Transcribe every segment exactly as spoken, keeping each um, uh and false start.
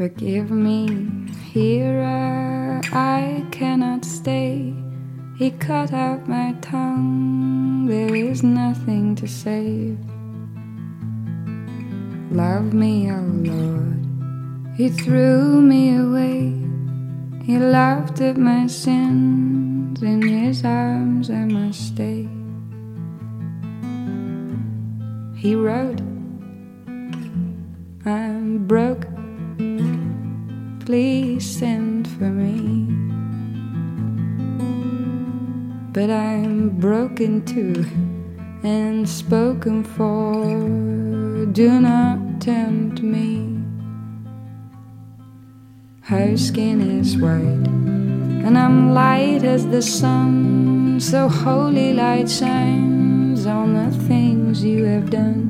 Forgive me, hearer, I cannot stay. He cut out my tongue, there is nothing to save. Love me, oh Lord, He threw me away. He laughed at my sins, in His arms I must stay. He wrote, I'm broke, please send for me. But I'm broken too and spoken for, do not tempt me. Her skin is white and I'm light as the sun, so holy light shines on the things you have done.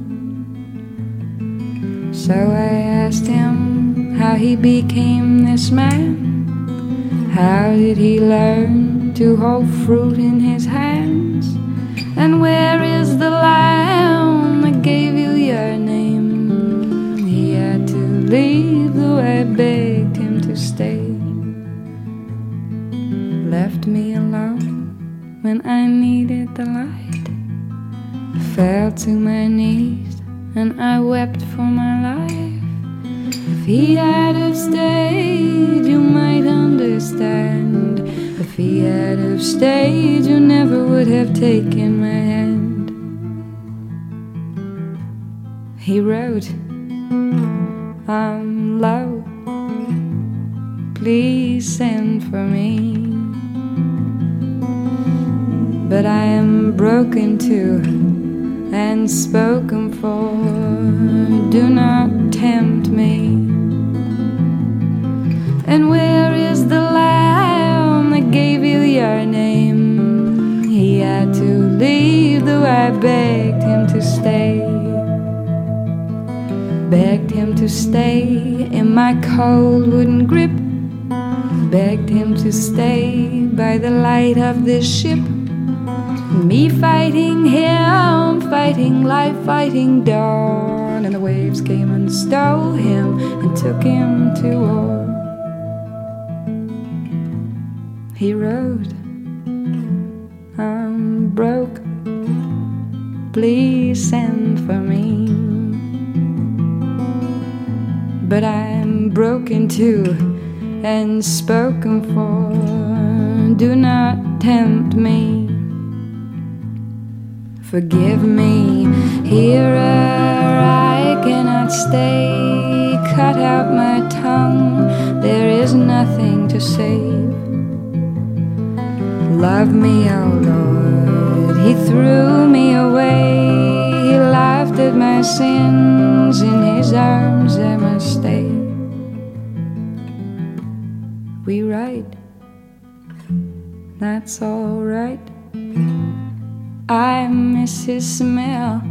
So I asked him how he became this man. How did he learn to hold fruit in his hands? And where is the lamb that gave you your name? He had to leave, though I begged him to stay. Left me alone when I needed the light. Fell to my knees and I wept for my life. If he had have stayed, you might understand. If he had have stayed, you never would have taken my hand. He wrote, I'm low, please send for me. But I am broken too and spoken for, do not tempt me. And where is the lamb that gave you your name? He had to leave, though I begged him to stay. Begged him to stay in my cold wooden grip. Begged him to stay by the light of this ship. Me fighting him, fighting life, fighting dawn. And the waves came and stole him and took him to war. He wrote, I'm broke, please send for me. But I'm broken too and spoken for, do not tempt me. Forgive me, hearer, I cannot stay. Cut out my tongue, there is nothing to save. Love me, oh Lord, He threw me away. He laughed at my sins, in His arms I must stay. We write, that's all right. I miss his smell.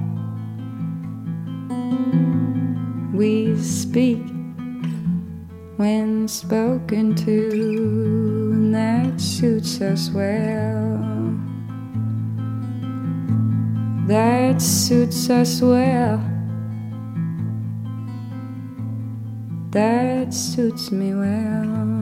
We speak when spoken to, and that suits us well. That suits us well. That suits me well.